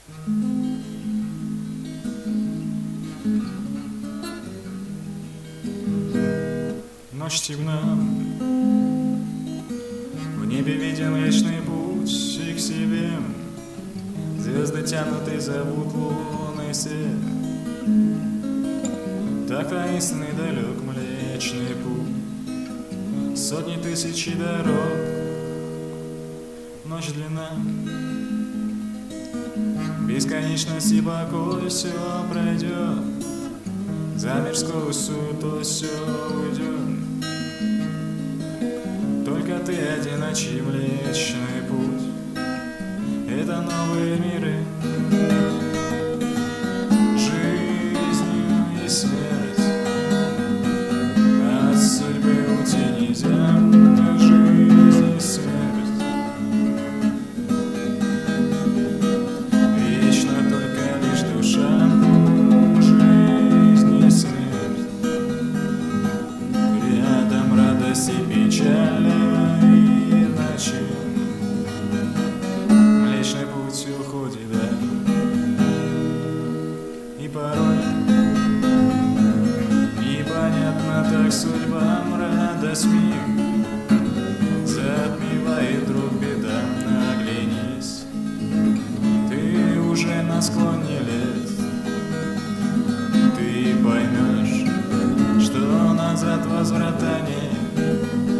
Ночь темна, в небе виден вечный путь и к себе. Звезды тянут и зовут лунный свет. Так таинственный далек Млечный Путь, сотни тысяч дорог. Ночь длина, бесконечность и покой, все пройдет, за мирскую суету все уйдет. Только ты одиночий Млечный Путь, это новые миры, жизнь и смерть. От судьбы уйти нельзя, жизнь и смерть. Вечно только лишь душа, жизнь и смерть. Рядом радость и печаль, и ночи. Млечный Путь уходит, да. И порой непонятно так судьба, радость миг затмевает вдруг беда. Оглянись, ты уже на склоне лет, ты поймешь, что назад возврата нет.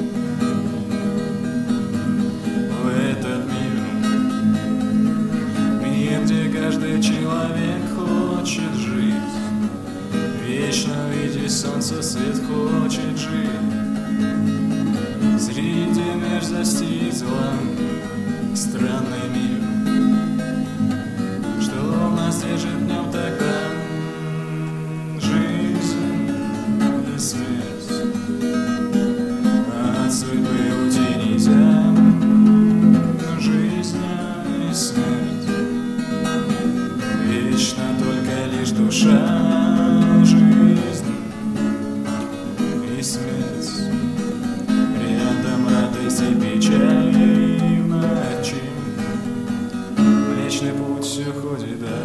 В этот мир, где каждый человек хочет жить, вечно видеть солнце свет, хочет жить. Среди мерзости и зла странный мир, что нас держит в нем тогда жизнь и смерть. От судьбы уйти нельзя, жизнь и смерть. Вечно только лишь душа, жизнь и смерть. Рядом радость и печаль, и в ночи. Млечный Путь все ходит, да.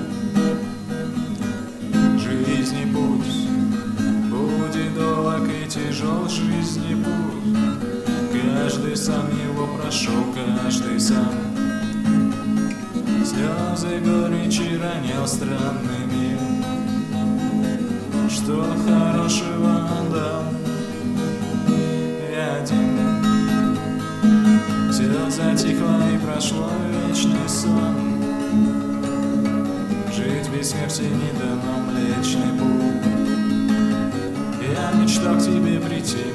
Жизни путь будет долг и тяжел, жизни путь. Каждый сам его прошел, каждый сам слезы горечи ронял странный мир. Что хорошего дал я один, все затихло и прошло вечный сон. Жить без смерти не дано, Млечный Путь. Я мечтал к тебе прийти,